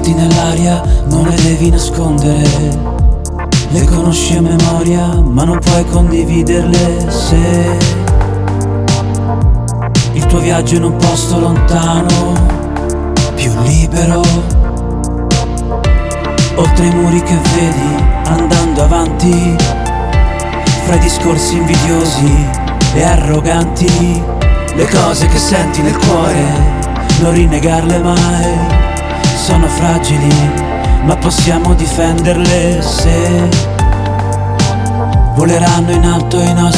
senti nell'aria, non le devi nascondere. Le conosci a memoria, ma non puoi condividerle. Se il tuo viaggio è in un posto lontano, più libero, oltre i muri che vedi, andando avanti, fra i discorsi invidiosi e arroganti. Le cose che senti nel cuore, non rinnegarle mai, sono fragili, ma possiamo difenderle. Se voleranno in alto i nostri